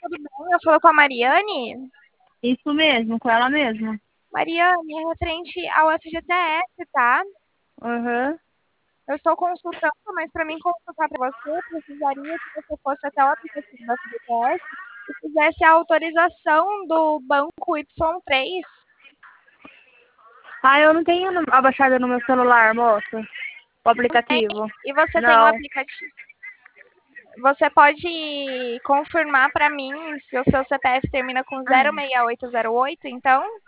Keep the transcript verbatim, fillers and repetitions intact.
tudo bem? Eu falo com a Mariane. Isso mesmo, com ela mesmo. Mariane, é referente ao F G T S, tá? Aham. Eu estou consultando, mas para mim consultar para você, eu precisaria que você fosse até o aplicativo da F G T S e fizesse a autorização do banco Y três. Ah, eu não tenho no- abaixada no meu celular, moça. O Não tem? aplicativo. E você tem o Não. aplicativo. Você pode confirmar para mim se o seu C P F termina com zero Ai, seis oito zero oito, então?